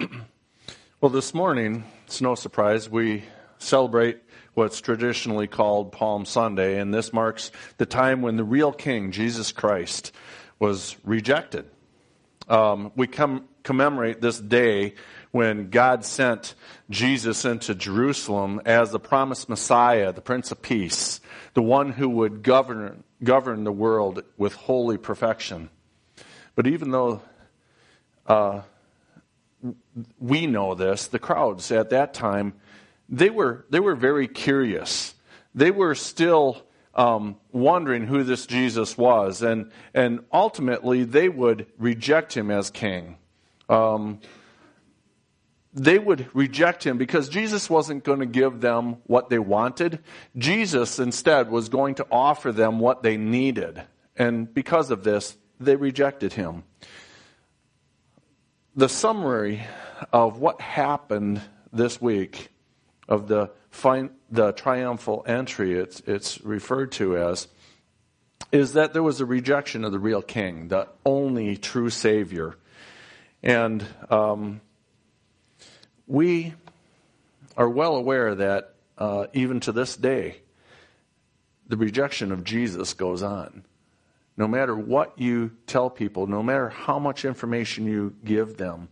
Well, this morning, it's no surprise, we celebrate what's traditionally called Palm Sunday, and this marks the time when the real King, Jesus Christ, was rejected. We commemorate this day when God sent Jesus into Jerusalem as the promised Messiah, the Prince of Peace, the one who would govern the world with holy perfection. But even though we know this, the crowds at that time, they were very curious. They were still wondering who this Jesus was, and ultimately they would reject him as king. They would reject him because Jesus wasn't going to give them what they wanted. Jesus instead was going to offer them what they needed, and because of this, they rejected him. The summary of what happened this week of the triumphal entry, it's referred to as, is that there was a rejection of the real king, the only true Savior. And we are well aware that even to this day, the rejection of Jesus goes on. No matter what you tell people, no matter how much information you give them,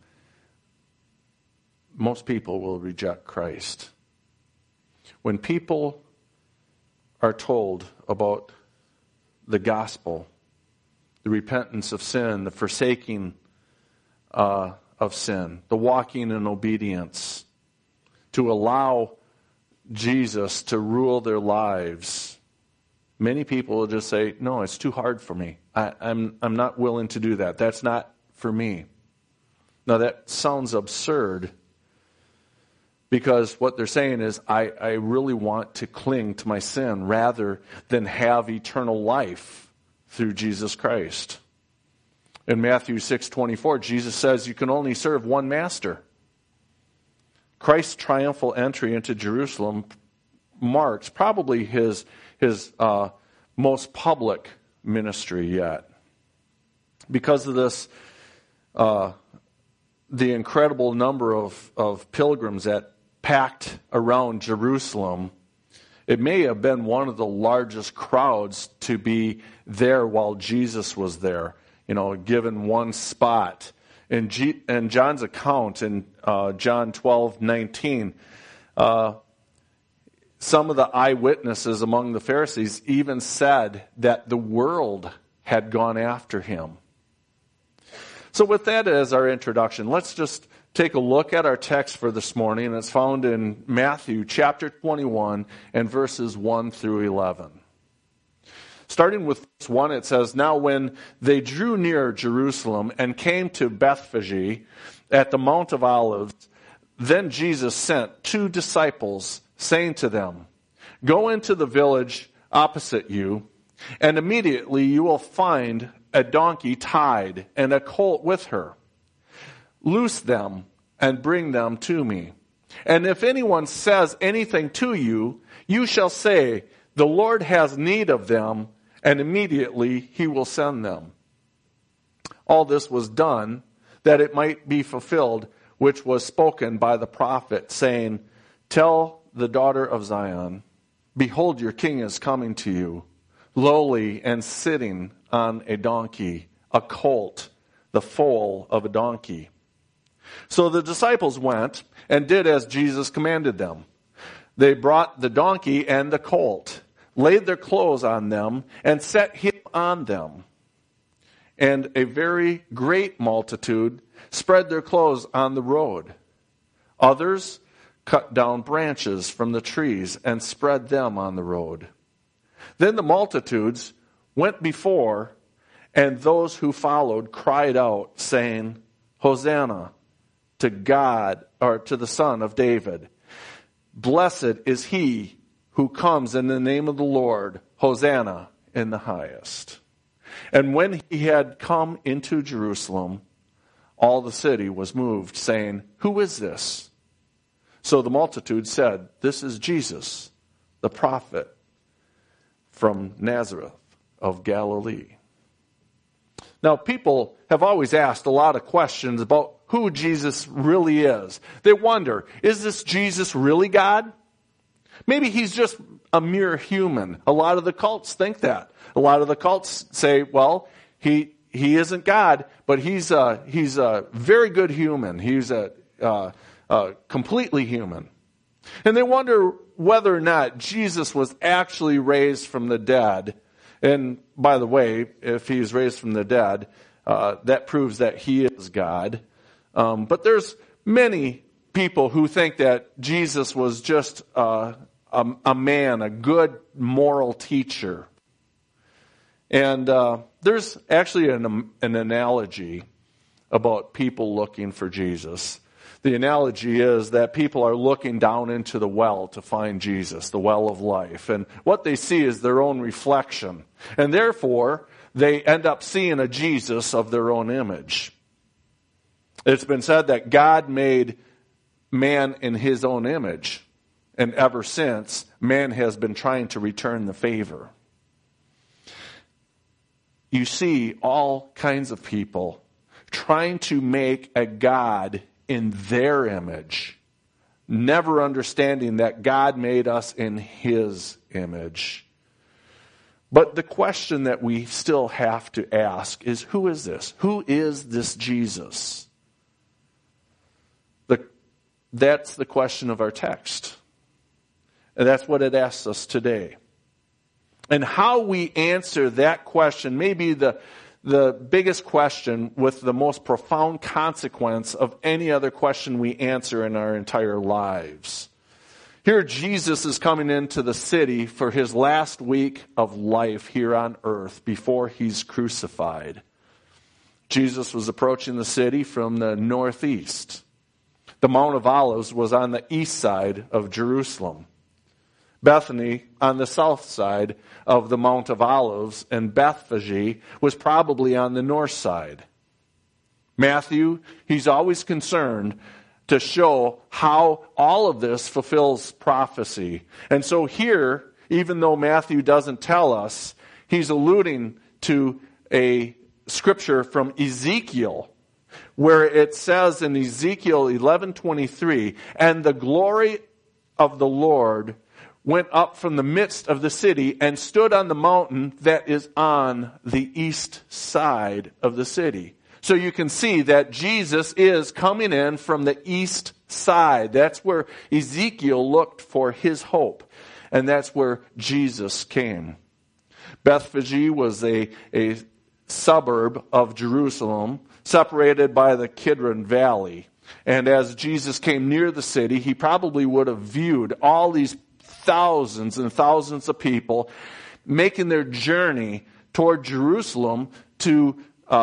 most people will reject Christ. When people are told about the gospel, the repentance of sin, the forsaking of sin, the walking in obedience, to allow Jesus to rule their lives, many people will just say, no, it's too hard for me. I'm not willing to do that. That's not for me. Now that sounds absurd, because what they're saying is, I really want to cling to my sin rather than have eternal life through Jesus Christ. In Matthew 6:24, Jesus says you can only serve one master. Christ's triumphal entry into Jerusalem marks probably his most public ministry yet. Because of this, the incredible number of pilgrims that packed around Jerusalem, it may have been one of the largest crowds to be there while Jesus was there, given one spot. In John's account in John 12:19, some of the eyewitnesses among the Pharisees even said that the world had gone after him. So with that as our introduction, let's just take a look at our text for this morning. It's found in Matthew chapter 21 and verses 1 through 11. Starting with verse 1, it says, "Now when they drew near Jerusalem and came to Bethphage at the Mount of Olives, then Jesus sent 2 disciples, saying to them, 'Go into the village opposite you, and immediately you will find a donkey tied and a colt with her. Loose them and bring them to me. And if anyone says anything to you, you shall say, the Lord has need of them, and immediately he will send them.' All this was done that it might be fulfilled, which was spoken by the prophet, saying, 'Tell the daughter of Zion, behold, your king is coming to you, lowly and sitting on a donkey, a colt, the foal of a donkey.' So the disciples went and did as Jesus commanded them. They brought the donkey and the colt, laid their clothes on them, and set him on them. And a very great multitude spread their clothes on the road. Others cut down branches from the trees and spread them on the road. Then the multitudes went before, and those who followed cried out, saying, 'Hosanna to God, or to the Son of David. Blessed is he who comes in the name of the Lord. Hosanna in the highest.' And when he had come into Jerusalem, all the city was moved, saying, 'Who is this?' So the multitude said, 'This is Jesus, the prophet from Nazareth of Galilee.'" Now, people have always asked a lot of questions about who Jesus really is. They wonder, is this Jesus really God? Maybe he's just a mere human. A lot of the cults think that. A lot of the cults say, well, he isn't God, but he's a very good human. He's a completely human. And they wonder whether or not Jesus was actually raised from the dead. And by the way, if he's raised from the dead, that proves that he is God. But there's many people who think that Jesus was just a man, a good moral teacher. And there's actually an analogy about people looking for Jesus. The analogy is that people are looking down into the well to find Jesus, the well of life. And what they see is their own reflection. And therefore, they end up seeing a Jesus of their own image. It's been said that God made man in his own image. And ever since, man has been trying to return the favor. You see all kinds of people trying to make a God in their image, never understanding that God made us in his image. But the question that we still have to ask is, who is this? Who is this Jesus? That's the question of our text. And that's what it asks us today. And how we answer that question may be the biggest question with the most profound consequence of any other question we answer in our entire lives. Here Jesus is coming into the city for his last week of life here on earth before he's crucified. Jesus was approaching the city from the northeast. The Mount of Olives was on the east side of Jerusalem. Bethany on the south side of the Mount of Olives, and Bethphage was probably on the north side. Matthew, he's always concerned to show how all of this fulfills prophecy. And so here, even though Matthew doesn't tell us, he's alluding to a scripture from Ezekiel, where it says in Ezekiel 11:23, "And the glory of the Lord went up from the midst of the city and stood on the mountain that is on the east side of the city." So you can see that Jesus is coming in from the east side. That's where Ezekiel looked for his hope. And that's where Jesus came. Bethphage was a suburb of Jerusalem, separated by the Kidron Valley. And as Jesus came near the city, he probably would have viewed all these thousands and thousands of people making their journey toward Jerusalem to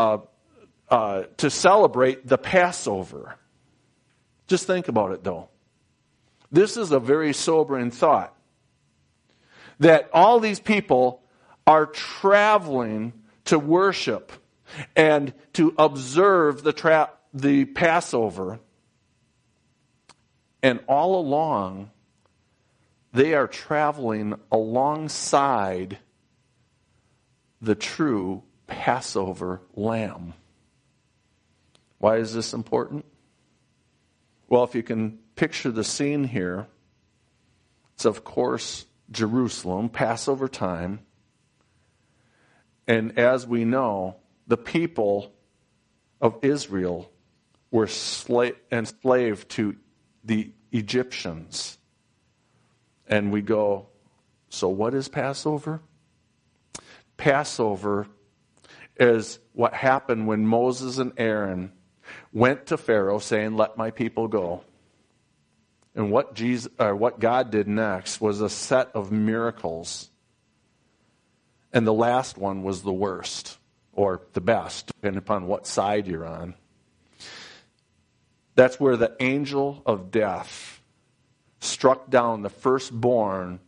celebrate the Passover. Just think about it, though. This is a very sobering thought. That all these people are traveling to worship and to observe the Passover. And all along, they are traveling alongside the true Passover lamb. Why is this important? Well, if you can picture the scene here, it's of course Jerusalem, Passover time. And as we know, the people of Israel were enslaved to the Egyptians. And we go, so what is Passover? Passover is what happened when Moses and Aaron went to Pharaoh saying, "Let my people go." And what God did next was a set of miracles. And the last one was the worst, or the best, depending upon what side you're on. That's where the angel of death struck down the firstborn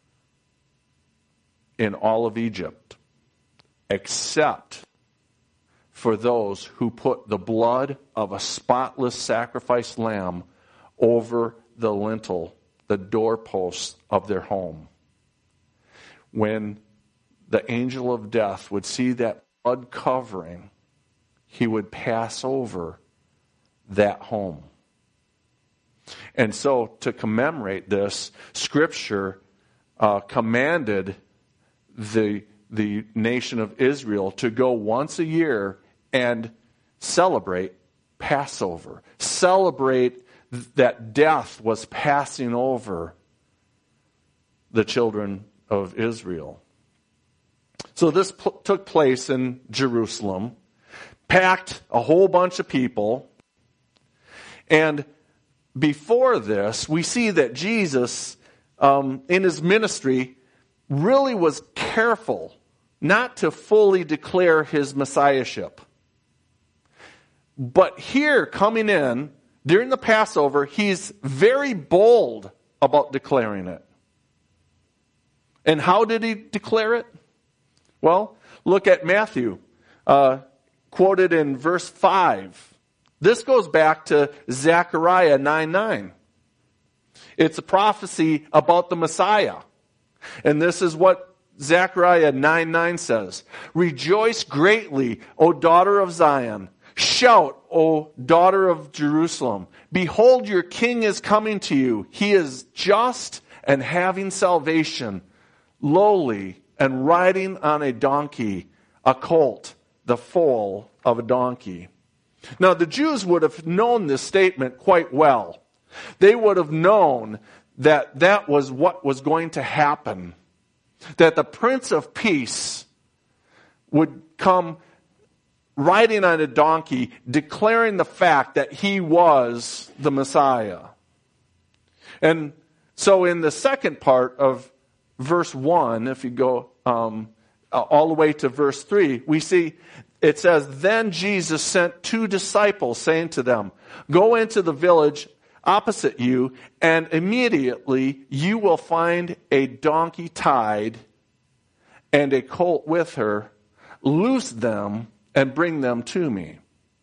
in all of Egypt, except for those who put the blood of a spotless sacrificed lamb over the lintel, the doorposts of their home. When the angel of death would see that blood covering, he would pass over that home. And so to commemorate this, Scripture commanded the nation of Israel to go once a year and celebrate Passover. Celebrate that death was passing over the children of Israel. So this took place in Jerusalem, packed a whole bunch of people. And before this, we see that Jesus, in his ministry, really was careful not to fully declare his messiahship. But here, coming in, during the Passover, he's very bold about declaring it. And how did he declare it? Well, look at Matthew, quoted in verse 5. This goes back to Zechariah 9:9. It's a prophecy about the Messiah. And this is what Zechariah 9:9 says. Rejoice greatly, O daughter of Zion. Shout, O daughter of Jerusalem. Behold, your king is coming to you. He is just and having salvation, lowly and riding on a donkey, a colt, the foal of a donkey. Now, the Jews would have known this statement quite well. They would have known that that was what was going to happen. That the Prince of Peace would come riding on a donkey, declaring the fact that he was the Messiah. And so in the second part of verse 1, if you go all the way to verse 3, we see it says, Then Jesus sent 2 disciples, saying to them, Go into the village opposite you, and immediately you will find a donkey tied and a colt with her. Loose them and bring them to me.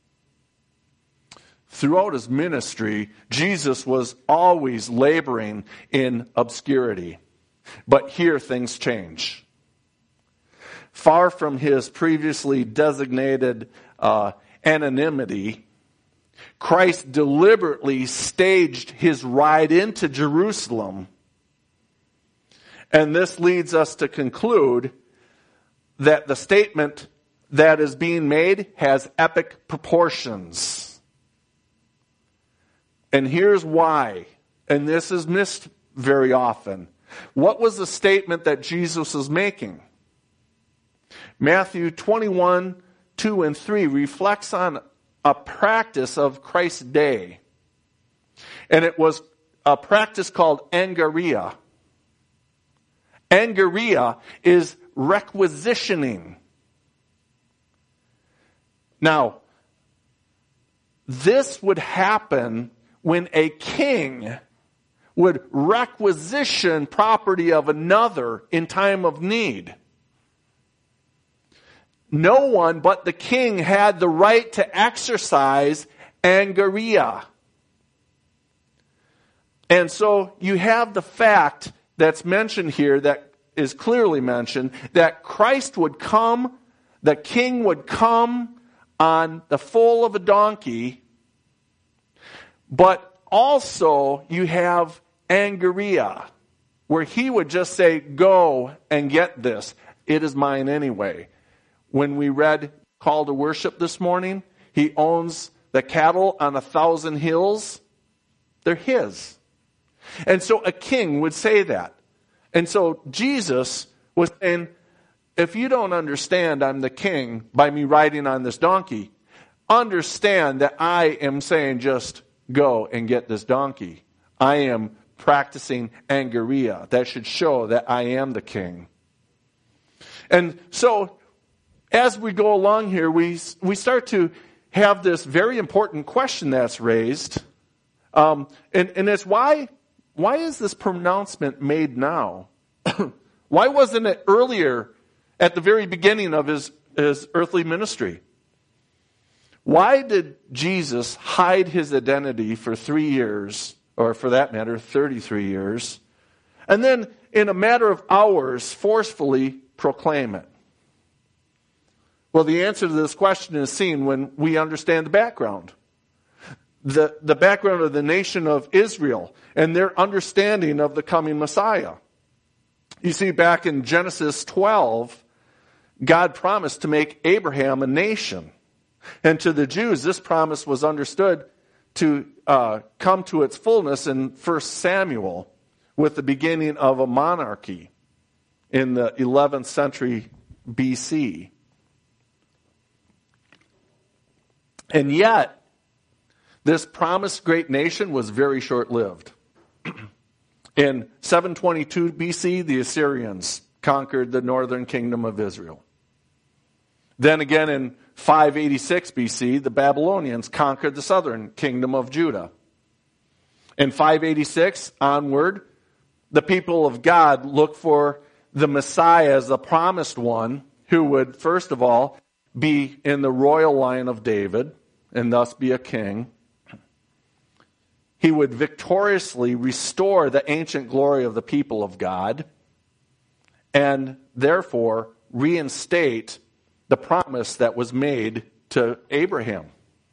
Throughout his ministry, Jesus was always laboring in obscurity. But here things change. Far from his previously designated anonymity, Christ deliberately staged his ride into Jerusalem. And this leads us to conclude that the statement that is being made has epic proportions. And here's why. And this is missed very often. What was the statement that Jesus was making? Matthew 21, 2 and 3 reflects on a practice of Christ's day. And it was a practice called angaria. Angaria is requisitioning. Now, this would happen when a king would requisition property of another in time of need. No one but the king had the right to exercise angaria. And so you have the fact that's mentioned here, that is clearly mentioned, that Christ would come, the king would come on the foal of a donkey, but also you have angaria, where he would just say, go and get this. It is mine anyway. When we read Call to Worship this morning, he owns the cattle on 1,000 hills. They're his. And so a king would say that. And so Jesus was saying, if you don't understand I'm the king by me riding on this donkey, understand that I am saying just go and get this donkey. I am practicing angaria. That should show that I am the king. And so as we go along here, we start to have this very important question that's raised. And it's why is this pronouncement made now? Why wasn't it earlier at the very beginning of his earthly ministry? Why did Jesus hide his identity for 3 years, or for that matter, 33 years, and then in a matter of hours forcefully proclaim it? Well, the answer to this question is seen when we understand the background. the background of the nation of Israel and their understanding of the coming Messiah. You see, back in Genesis 12, God promised to make Abraham a nation. And to the Jews, this promise was understood to come to its fullness in 1 Samuel with the beginning of a monarchy in the 11th century BC. And yet, this promised great nation was very short-lived. In 722 BC, the Assyrians conquered the northern kingdom of Israel. Then again in 586 BC, the Babylonians conquered the southern kingdom of Judah. In 586 onward, the people of God looked for the Messiah as the promised one who would, first of all, be in the royal line of David and thus be a king. He would victoriously restore the ancient glory of the people of God and therefore reinstate the promise that was made to Abraham.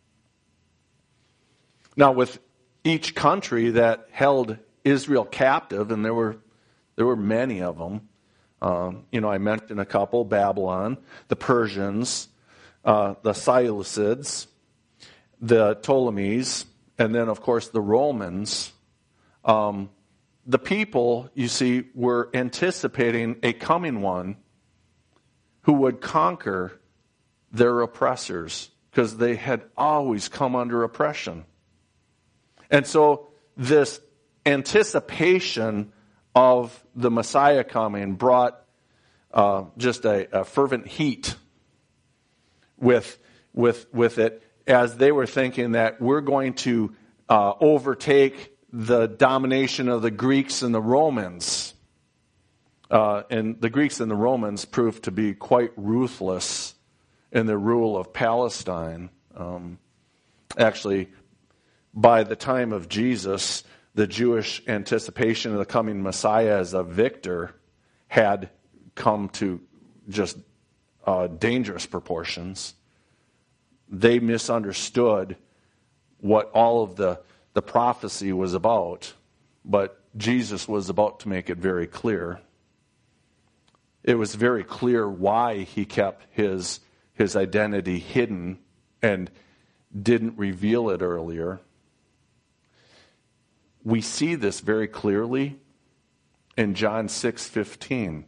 Now, with each country that held Israel captive, and there were many of them, I mentioned a couple: Babylon, the Persians, the Seleucids, the Ptolemies, and then, of course, the Romans. The people, you see, were anticipating a coming one who would conquer their oppressors, because they had always come under oppression. And so this anticipation of the Messiah coming brought just a fervent heat with it, as they were thinking that we're going to overtake the domination of the Greeks and the Romans. And the Greeks and the Romans proved to be quite ruthless in their rule of Palestine. Actually, by the time of Jesus, the Jewish anticipation of the coming Messiah as a victor had come to just dangerous proportions. They misunderstood what all of the prophecy was about, but Jesus was about to make it very clear. It was very clear why he kept his identity hidden and didn't reveal it earlier. We see this very clearly in John 6:15.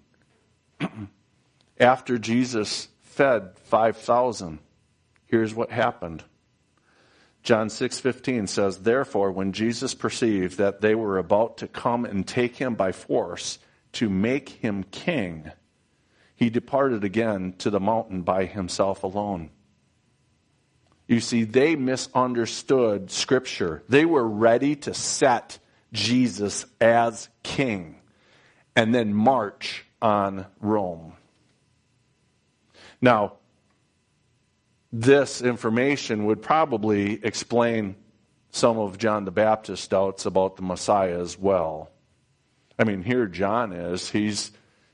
After Jesus fed 5,000, here's what happened. John 6:15 says, "Therefore, when Jesus perceived that they were about to come and take him by force to make him king, he departed again to the mountain by himself alone." You see, they misunderstood Scripture. They were ready to set Jesus as king and then march on Rome. Now, this information would probably explain some of John the Baptist's doubts about the Messiah as well. I mean, here John is. He's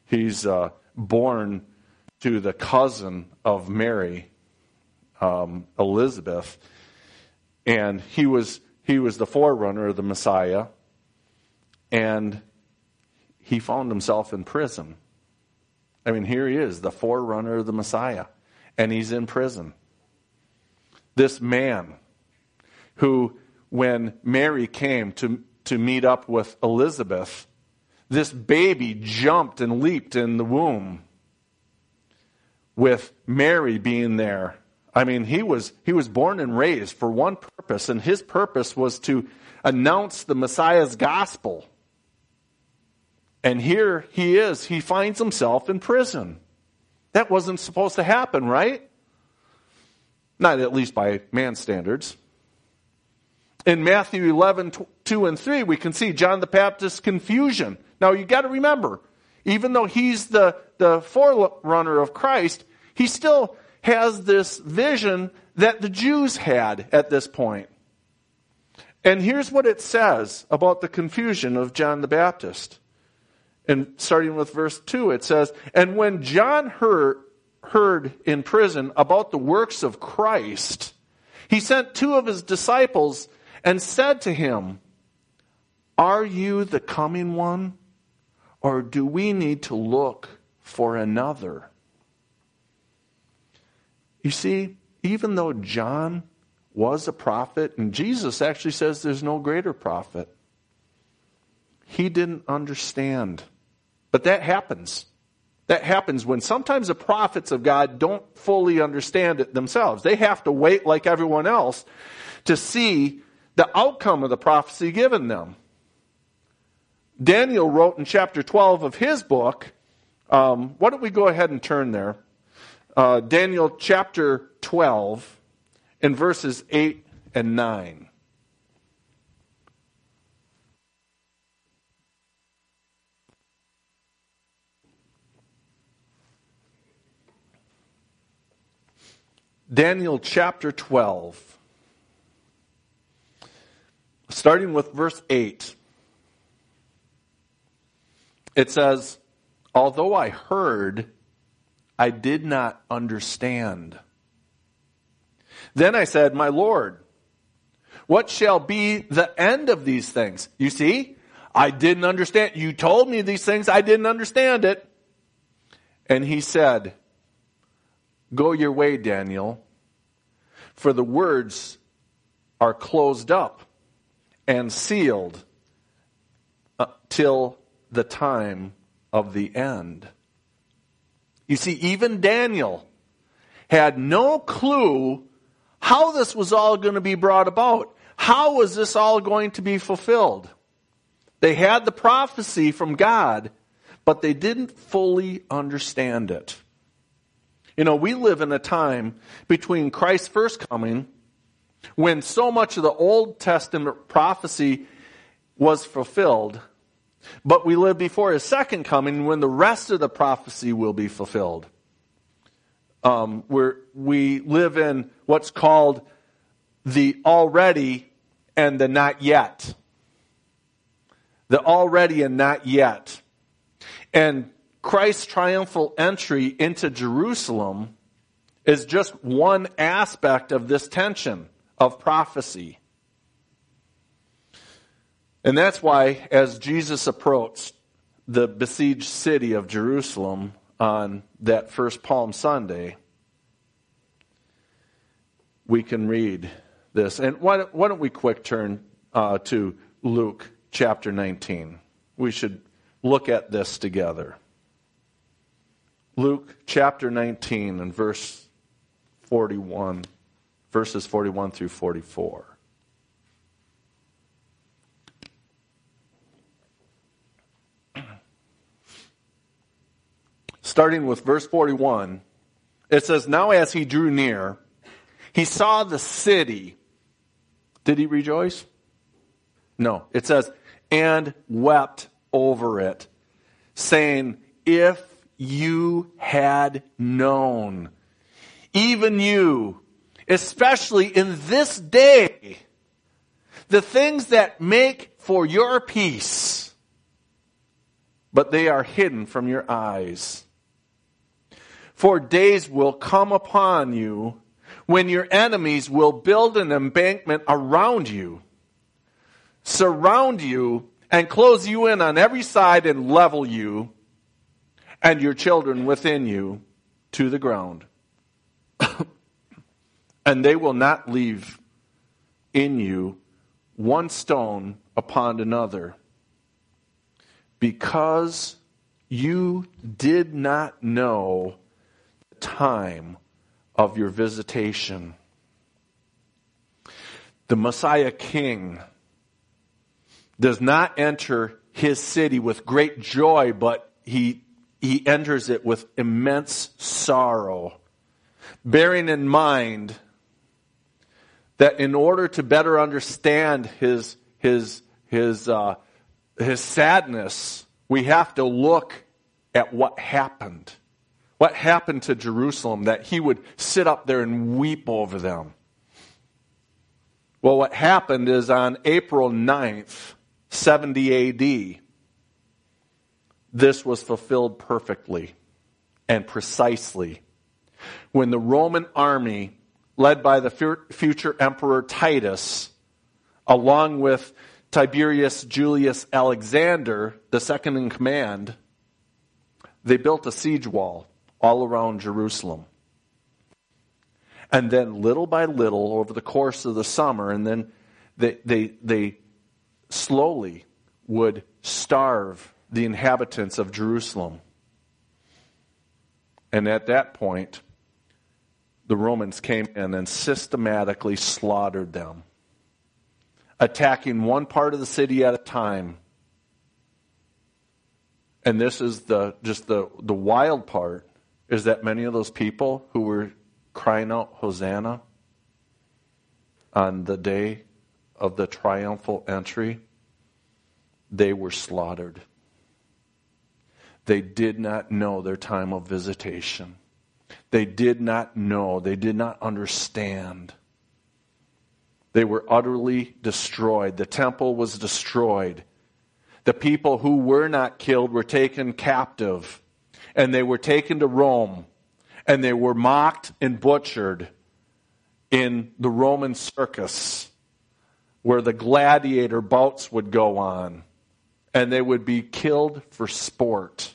born to the cousin of Mary, Elizabeth, and he was the forerunner of the Messiah, and he found himself in prison. I mean, here he is, the forerunner of the Messiah, and he's in prison. This man who, when Mary came to meet up with Elizabeth, this baby jumped and leaped in the womb with Mary being there. I mean, he was born and raised for one purpose, and his purpose was to announce the Messiah's gospel. And here he is. He finds himself in prison. That wasn't supposed to happen, right? Not at least by man's standards. In Matthew 11:2 and 3, we can see John the Baptist's confusion. Now, you got to remember, even though he's the forerunner of Christ, he still has this vision that the Jews had at this point. And here's what it says about the confusion of John the Baptist. And starting with verse 2, it says, "And when John heard in prison about the works of Christ, he sent two of his disciples and said to him, "Are you the coming one, or do we need to look for another?" You see, even though John was a prophet, and Jesus actually says there's no greater prophet, he didn't understand. But that happens. That happens when sometimes the prophets of God don't fully understand it themselves. They have to wait like everyone else to see the outcome of the prophecy given them. Daniel wrote in chapter 12 of his book, why don't we go ahead and turn there? Daniel chapter 12 in verses 8 and 9. Daniel chapter 12, starting with verse 8. It says, "Although I heard, I did not understand. Then I said, 'My Lord, what shall be the end of these things?'" You see, I didn't understand. You told me these things, I didn't understand it. And he said, "Go your way, Daniel, for the words are closed up and sealed till the time of the end." You see, even Daniel had no clue how this was all going to be brought about. How was this all going to be fulfilled? They had the prophecy from God, but they didn't fully understand it. You know, we live in a time between Christ's first coming, when so much of the Old Testament prophecy was fulfilled, but we live before his second coming, when the rest of the prophecy will be fulfilled. We live in what's called the already and the not yet. The already and not yet. And Christ's triumphal entry into Jerusalem is just one aspect of this tension of prophecy. And that's why, as Jesus approached the besieged city of Jerusalem on that first Palm Sunday, we can read this. And why don't we quick turn to Luke chapter 19. We should look at this together. Luke chapter 19 and verses 41 through 44. Starting with verse 41, it says, "Now as he drew near, he saw the city." Did he rejoice? No. It says, "and wept over it, saying, 'If you had known, even you, especially in this day, the things that make for your peace, but they are hidden from your eyes. For days will come upon you when your enemies will build an embankment around you, surround you, and close you in on every side and level you and your children within you to the ground. And they will not leave in you one stone upon another, because you did not know the time of your visitation." The Messiah King does not enter his city with great joy, but he enters it with immense sorrow, bearing in mind that in order to better understand his sadness, we have to look at what happened. What happened to Jerusalem, that he would sit up there and weep over them? Well, what happened is on April 9th, 70 A.D., this was fulfilled perfectly and precisely when the Roman army, led by the future Emperor Titus, along with Tiberius Julius Alexander, the second in command, they built a siege wall all around Jerusalem. And then little by little, over the course of the summer, and then they slowly would starve the inhabitants of Jerusalem. And at that point, the Romans came in and systematically slaughtered them, attacking one part of the city at a time. And this is the wild part, is that many of those people who were crying out Hosanna on the day of the triumphal entry, they were slaughtered. They did not know their time of visitation. They did not know. They did not understand. They were utterly destroyed. The temple was destroyed. The people who were not killed were taken captive, and they were taken to Rome, and they were mocked and butchered in the Roman circus, where the gladiator bouts would go on, and they would be killed for sport.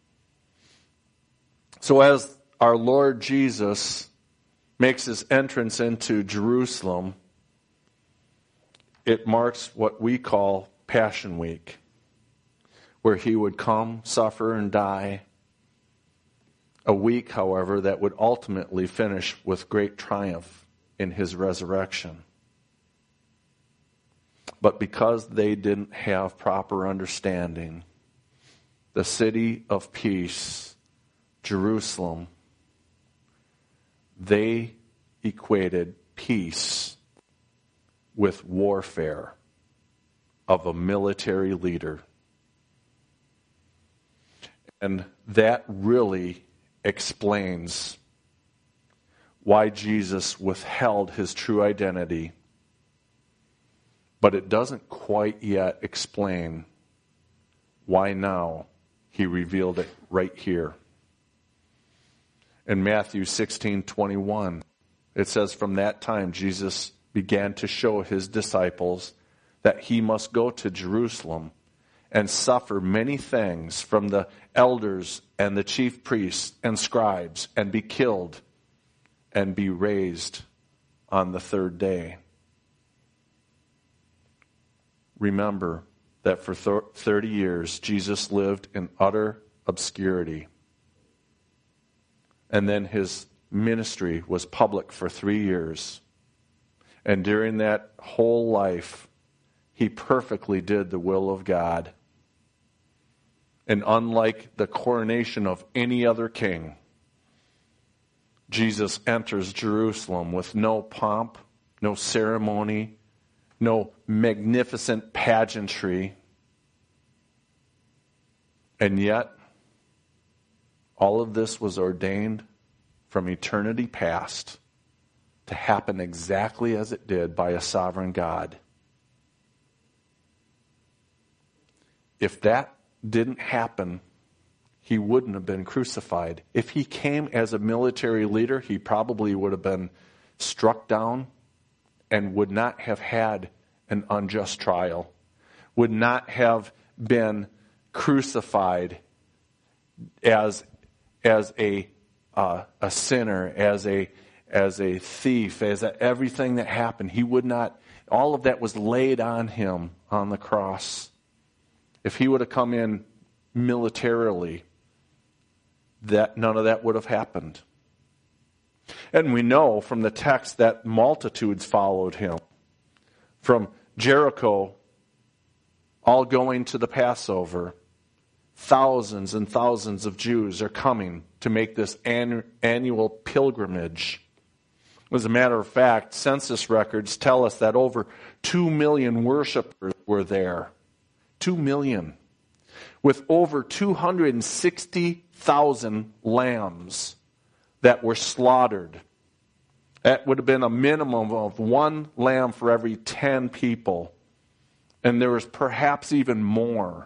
So as our Lord Jesus makes his entrance into Jerusalem, it marks what we call Passion Week, where he would come, suffer, and die. A week, however, that would ultimately finish with great triumph in his resurrection. But because they didn't have proper understanding, the city of peace, Jerusalem, they equated peace with warfare of a military leader. And that really explains why Jesus withheld his true identity. But it doesn't quite yet explain why now he revealed it right here. In Matthew 16:21, it says, "From that time Jesus began to show his disciples that he must go to Jerusalem and suffer many things from the elders and the chief priests and scribes, and be killed and be raised on the third day." Remember that for 30 years, Jesus lived in utter obscurity. And then his ministry was public for 3 years. And during that whole life, he perfectly did the will of God. And unlike the coronation of any other king, Jesus enters Jerusalem with no pomp, no ceremony, no magnificent pageantry. And yet, all of this was ordained from eternity past to happen exactly as it did by a sovereign God. If that didn't happen, he wouldn't have been crucified. If he came as a military leader, he probably would have been struck down and would not have had an unjust trial, would not have been crucified as a sinner, as a thief, as everything that happened. He would not. All of that was laid on him on the cross. If he would have come in militarily, that none of that would have happened. And we know from the text that multitudes followed him. From Jericho, all going to the Passover, thousands and thousands of Jews are coming to make this annual pilgrimage. As a matter of fact, census records tell us that over 2 million worshipers were there. 2 million. With over 260,000 lambs that were slaughtered. That would have been a minimum of 1 lamb for every 10 people. And there was perhaps even more.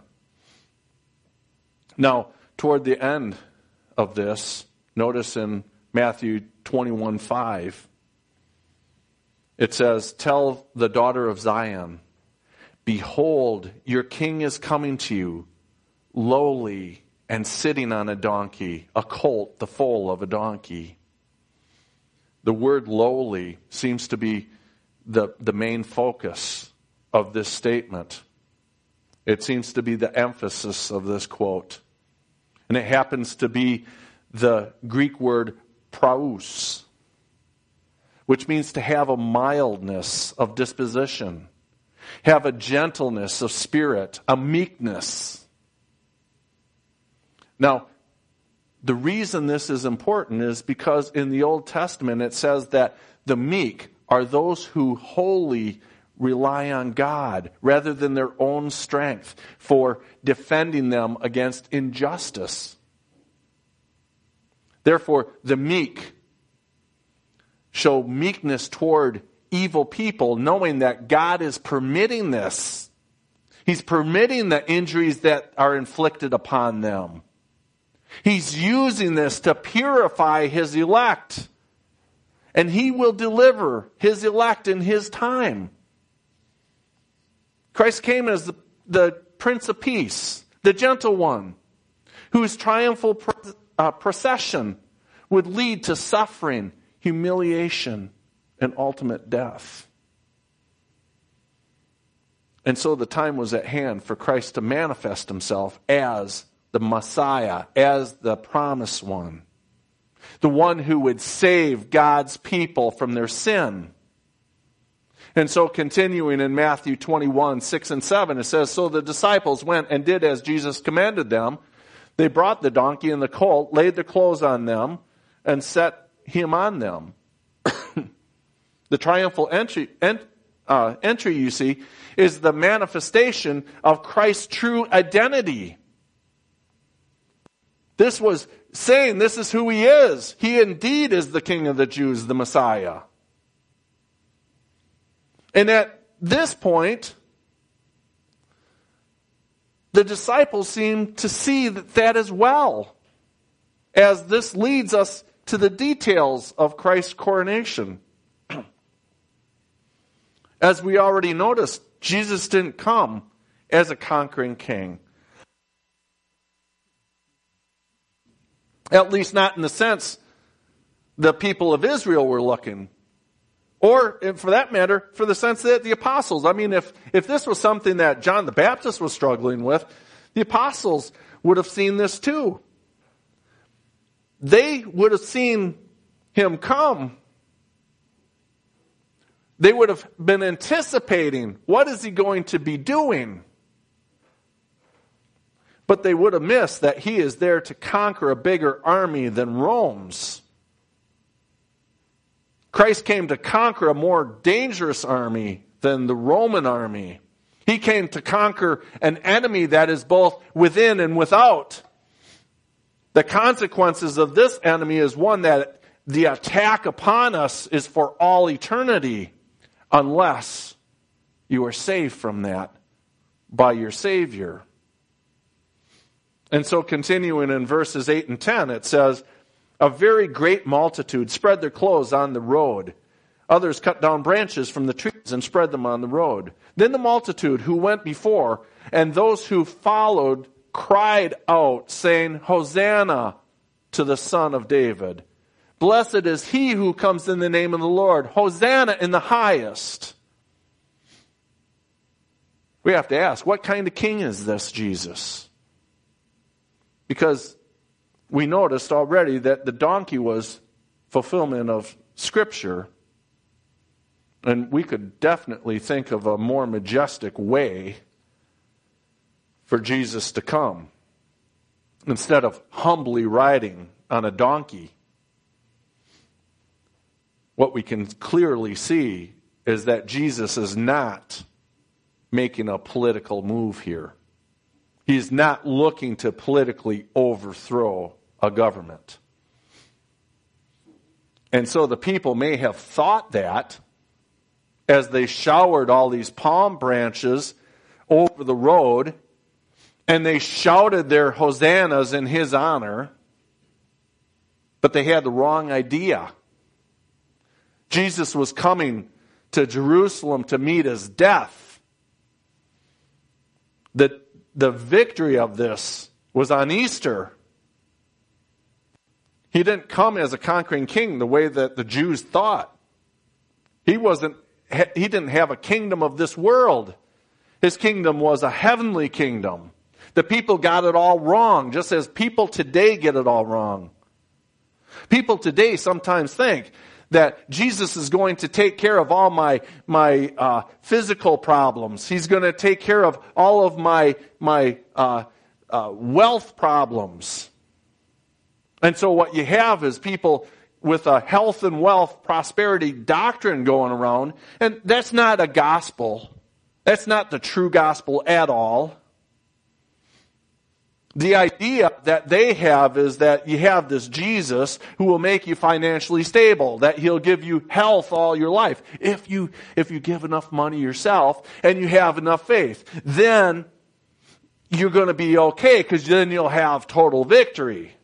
Now, toward the end of this, notice in Matthew 21:5, It says, tell the daughter of Zion, behold, your king is coming to you, lowly and sitting on a donkey, a colt, the foal of a donkey. The word lowly seems to be the main focus of this statement. It seems to be the emphasis of this quote. And it happens to be the Greek word praus, which means to have a mildness of disposition, have a gentleness of spirit, a meekness. Now, the reason this is important is because in the Old Testament it says that the meek are those who wholly rely on God rather than their own strength for defending them against injustice. Therefore, the meek show meekness toward evil people, knowing that God is permitting this. He's permitting the injuries that are inflicted upon them. He's using this to purify His elect. And He will deliver His elect in His time. Christ came as the Prince of Peace, the gentle one, whose triumphal procession would lead to suffering, humiliation, and ultimate death. And so the time was at hand for Christ to manifest Himself as the Messiah, as the promised one, the one who would save God's people from their sin. And so continuing in Matthew 21, 6 and 7, it says, so the disciples went and did as Jesus commanded them. They brought the donkey and the colt, laid their clothes on them, and set Him on them. The triumphal entry, you see, is the manifestation of Christ's true identity. This was saying this is who He is. He indeed is the King of the Jews, the Messiah. And at this point, the disciples seem to see that as well, as this leads us to the details of Christ's coronation. As we already noticed, Jesus didn't come as a conquering king. At least not in the sense the people of Israel were looking. Or, for that matter, for the sense that the apostles. I mean, if this was something that John the Baptist was struggling with, the apostles would have seen this too. They would have seen Him come. They would have been anticipating, what is He going to be doing? But they would have missed that He is there to conquer a bigger army than Rome's. Christ came to conquer a more dangerous army than the Roman army. He came to conquer an enemy that is both within and without. The consequences of this enemy is one that the attack upon us is for all eternity, unless you are saved from that by your Savior. And so continuing in verses 8 and 10, it says, a very great multitude spread their clothes on the road. Others cut down branches from the trees and spread them on the road. Then the multitude who went before and those who followed cried out, saying, Hosanna to the Son of David. Blessed is He who comes in the name of the Lord. Hosanna in the highest. We have to ask, what kind of king is this Jesus? Because we noticed already that the donkey was fulfillment of Scripture. And we could definitely think of a more majestic way for Jesus to come. Instead of humbly riding on a donkey. What we can clearly see is that Jesus is not making a political move here. He's not looking to politically overthrow a government. And so the people may have thought that as they showered all these palm branches over the road and they shouted their hosannas in His honor, but they had the wrong idea. Jesus was coming to Jerusalem to meet his death. The victory of this was on Easter. He didn't come as a conquering king the way that the Jews thought. He didn't have a kingdom of this world. His kingdom was a heavenly kingdom. The people got it all wrong, just as people today get it all wrong. People today sometimes think that Jesus is going to take care of all my physical problems. He's going to take care of all of my wealth problems. And so what you have is people with a health and wealth prosperity doctrine going around, and that's not a gospel. That's not the true gospel at all. The idea that they have is that you have this Jesus who will make you financially stable, that he'll give you health all your life. If you give enough money yourself and you have enough faith, then you're going to be okay, because then you'll have total victory.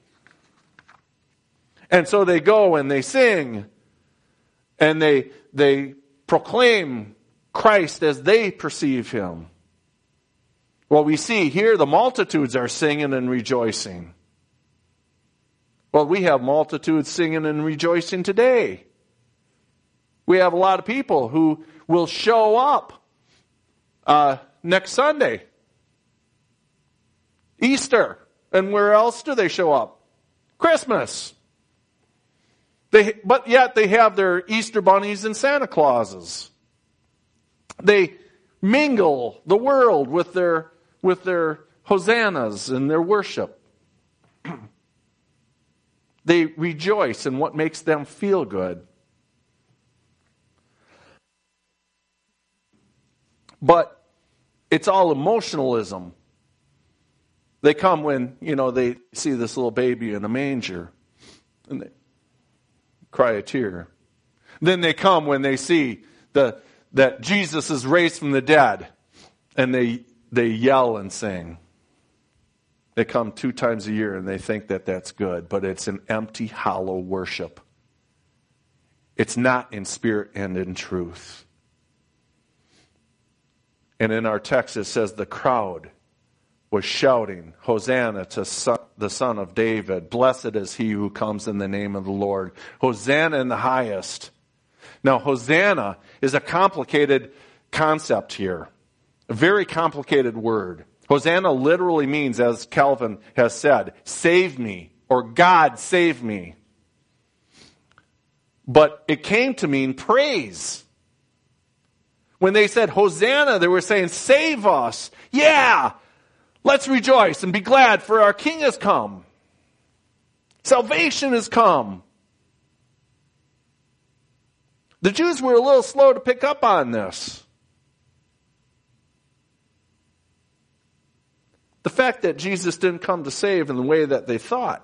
And so they go and they sing and they proclaim Christ as they perceive him. Well, we see here the multitudes are singing and rejoicing. Well, we have multitudes singing and rejoicing today. We have a lot of people who will show up next Sunday, Easter. And where else do they show up? Christmas. But yet they have their Easter bunnies and Santa Clauses. They mingle the world with their hosannas and their worship. They rejoice in what makes them feel good. But it's all emotionalism. They come when, they see this little baby in a manger and they cry a tear. Then they come when they see that Jesus is raised from the dead, and they yell and sing. They come 2 times a year and they think that that's good, but it's an empty, hollow worship. It's not in spirit and in truth. And in our text it says the crowd was shouting, Hosanna to the Son of David. Blessed is he who comes in the name of the Lord. Hosanna in the highest. Now, Hosanna is a complicated concept here. A very complicated word. Hosanna literally means, as Calvin has said, save me, or God save me. But it came to mean praise. When they said Hosanna, they were saying, save us. Yeah! Let's rejoice and be glad, for our King has come. Salvation has come. The Jews were a little slow to pick up on this. The fact that Jesus didn't come to save in the way that they thought.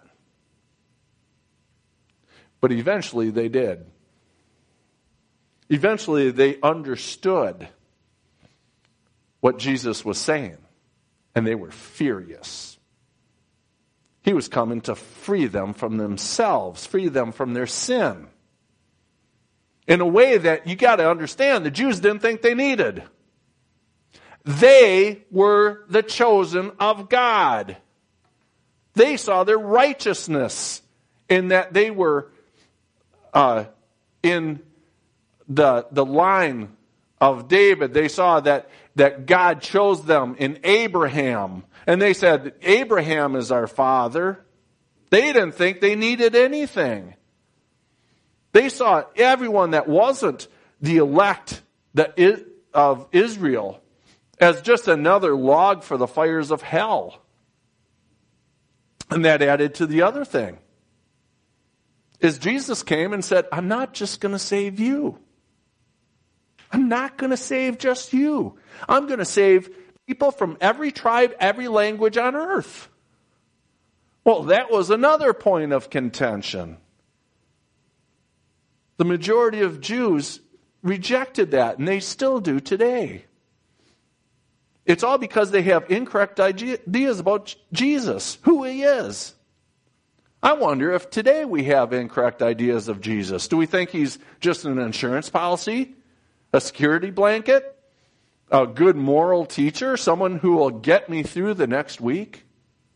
But eventually they did. Eventually they understood what Jesus was saying. And they were furious. He was coming to free them from themselves, free them from their sin. In a way that you got to understand, the Jews didn't think they needed. They were the chosen of God. They saw their righteousness in that they were in the line of David. They saw that God chose them in Abraham. And they said, Abraham is our father. They didn't think they needed anything. They saw everyone that wasn't the elect of Israel as just another log for the fires of hell. And that added to the other thing. Is Jesus came and said, I'm not just going to save you. I'm not going to save just you. I'm going to save people from every tribe, every language on earth. Well, that was another point of contention. The majority of Jews rejected that, and they still do today. It's all because they have incorrect ideas about Jesus, who he is. I wonder if today we have incorrect ideas of Jesus. Do we think he's just an insurance policy? A security blanket? A good moral teacher? Someone who will get me through the next week?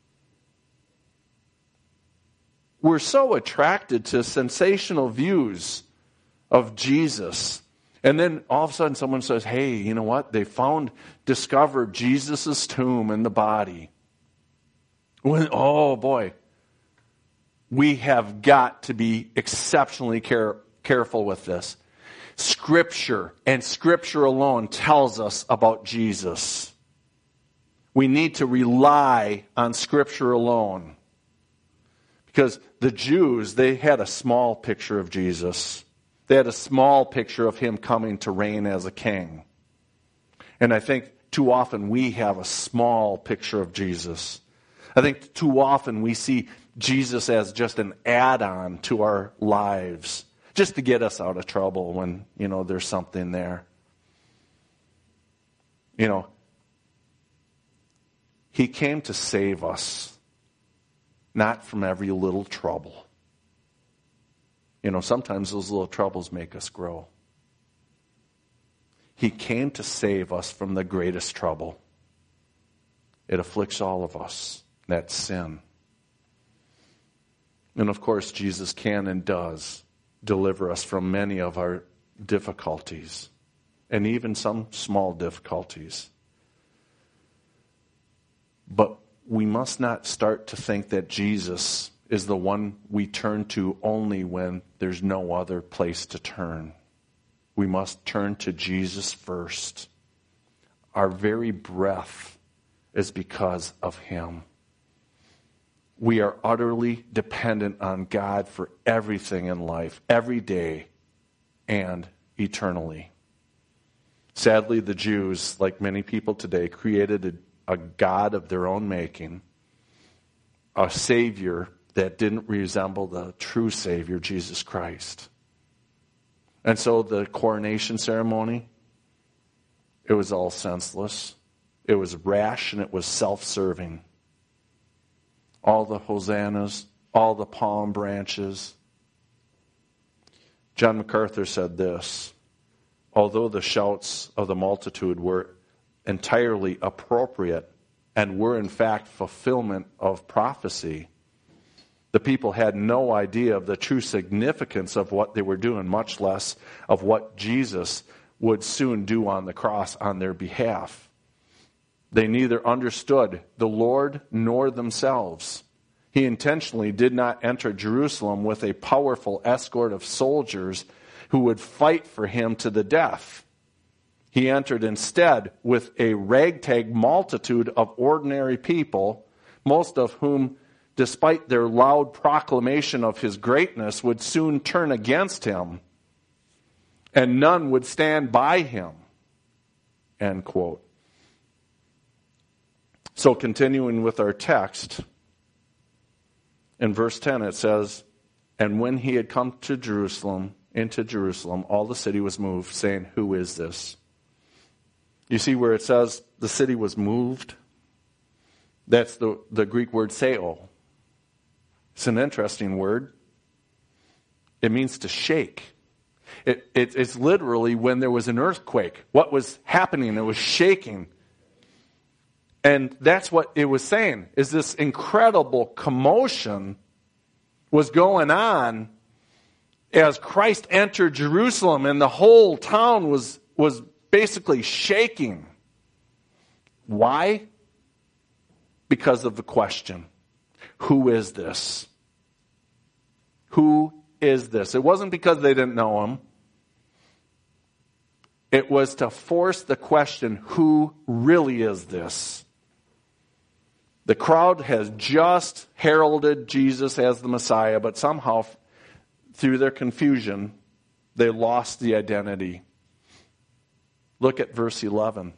We're so attracted to sensational views of Jesus. And then all of a sudden someone says, hey, you know what? They discovered Jesus' tomb in the body. Oh boy. We have got to be exceptionally careful with this. Scripture and Scripture alone tells us about Jesus. We need to rely on Scripture alone. Because the Jews, they had a small picture of Jesus. They had a small picture of him coming to reign as a king. And I think too often we have a small picture of Jesus. I think too often we see Jesus as just an add-on to our lives, just to get us out of trouble when, there's something there. He came to save us, not from every little trouble. Sometimes those little troubles make us grow. He came to save us from the greatest trouble. It afflicts all of us, that's sin. And of course, Jesus can and does deliver us from many of our difficulties, and even some small difficulties. But we must not start to think that Jesus is the one we turn to only when there's no other place to turn. We must turn to Jesus first. Our very breath is because of him. We are utterly dependent on God for everything in life, every day and eternally. Sadly, the Jews, like many people today, created a God of their own making, a Savior that didn't resemble the true Savior, Jesus Christ. And so the coronation ceremony, it was all senseless. It was rash and it was self-serving. All the hosannas, all the palm branches. John MacArthur said this: although the shouts of the multitude were entirely appropriate and were in fact fulfillment of prophecy, the people had no idea of the true significance of what they were doing, much less of what Jesus would soon do on the cross on their behalf. They neither understood the Lord nor themselves. He intentionally did not enter Jerusalem with a powerful escort of soldiers who would fight for him to the death. He entered instead with a ragtag multitude of ordinary people, most of whom, despite their loud proclamation of his greatness, would soon turn against him, and none would stand by him. End quote. So continuing with our text, in verse 10 it says, and when he had come to into Jerusalem, all the city was moved, saying, who is this? You see where it says the city was moved? That's the Greek word seo. It's an interesting word. It means to shake. It's literally when there was an earthquake. What was happening? It was shaking. And that's what it was saying, is this incredible commotion was going on as Christ entered Jerusalem, and the whole town was basically shaking. Why? Because of the question, who is this? Who is this? It wasn't because they didn't know him. It was to force the question, who really is this? The crowd has just heralded Jesus as the Messiah, but somehow, through their confusion, they lost the identity. Look at verse 11.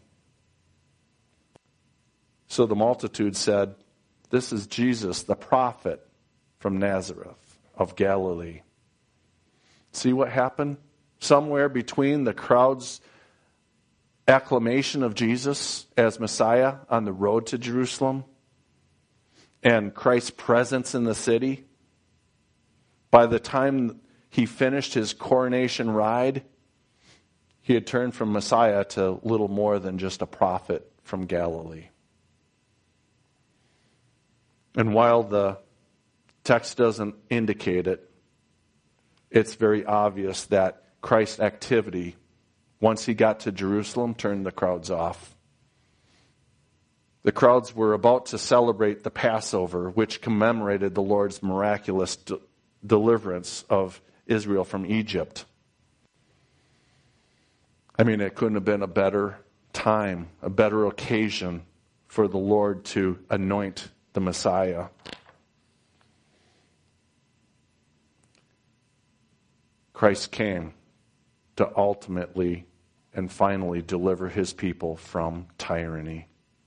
So the multitude said, this is Jesus, the prophet from Nazareth of Galilee. See what happened? Somewhere between the crowd's acclamation of Jesus as Messiah on the road to Jerusalem and Christ's presence in the city, by the time he finished his coronation ride, He had turned from Messiah to little more than just a prophet from Galilee. And while the text doesn't indicate it, it's very obvious that Christ's activity, once he got to Jerusalem, turned the crowds off. The crowds were about to celebrate the Passover, which commemorated the Lord's miraculous deliverance of Israel from Egypt. I mean, it couldn't have been a better time, a better occasion for the Lord to anoint the Messiah. Christ came to ultimately and finally deliver his people from tyranny.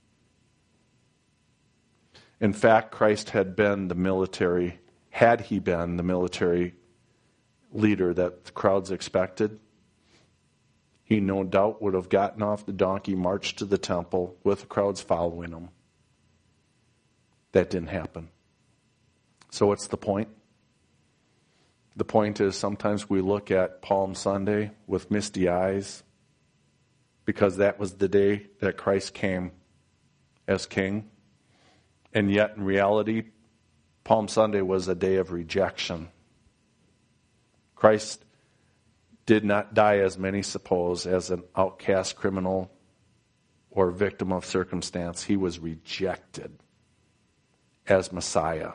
In fact, Christ had he been the military leader that the crowds expected, he no doubt would have gotten off the donkey, marched to the temple with the crowds following him. That didn't happen. So what's the point? The point is sometimes we look at Palm Sunday with misty eyes because that was the day that Christ came as king. And yet in reality, Palm Sunday was a day of rejection. Christ did not die, as many suppose, as an outcast criminal or victim of circumstance. He was rejected as Messiah.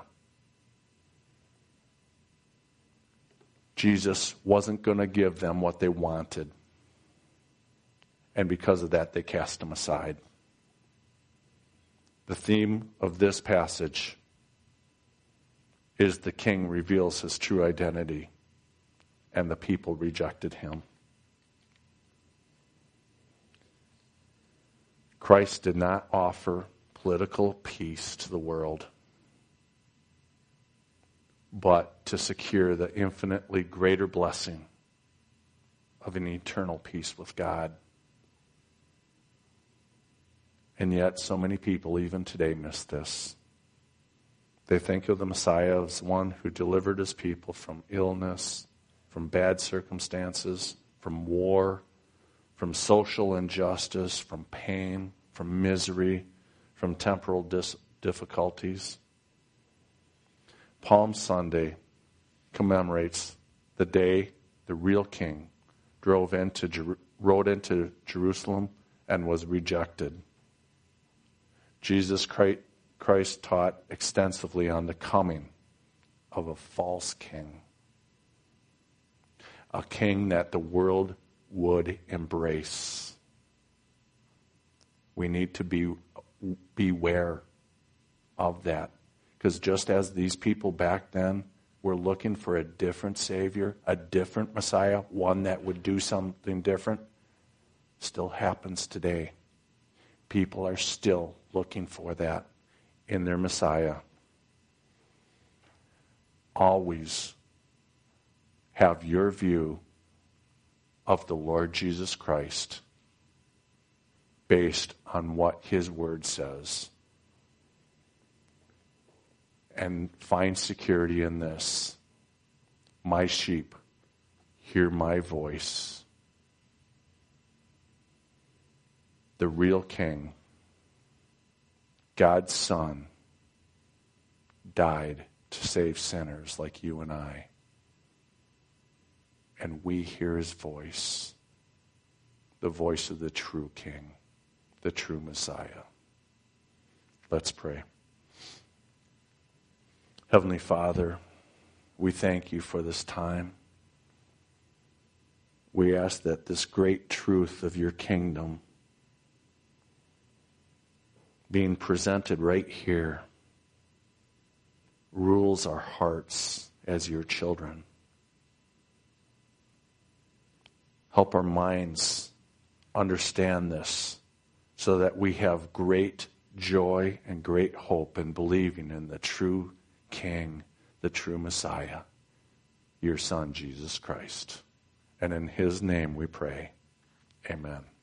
Jesus wasn't going to give them what they wanted. And because of that, they cast him aside. The theme of this passage is the king reveals his true identity, and the people rejected him. Christ did not offer political peace to the world, but to secure the infinitely greater blessing of an eternal peace with God. And yet, so many people, even today, miss this. They think of the Messiah as one who delivered his people from illness, from bad circumstances, from war, from social injustice, from pain, from misery, from temporal difficulties. Palm Sunday commemorates the day the real king rode into Jerusalem and was rejected. Jesus Christ taught extensively on the coming of a false king. A king that the world would embrace. We need to beware of that. Because just as these people back then were looking for a different Savior, a different Messiah, one that would do something different, still happens today. People are still looking for that in their Messiah. Always have your view of the Lord Jesus Christ based on what his word says. And find security in this. My sheep hear my voice. The real king, God's Son, died to save sinners like you and I. And we hear his voice, the voice of the true King, the true Messiah. Let's pray. Heavenly Father, we thank you for this time. We ask that this great truth of your kingdom being presented right here rules our hearts as your children. Help our minds understand this so that we have great joy and great hope in believing in the true King, the true Messiah, your Son, Jesus Christ. And in his name we pray. Amen.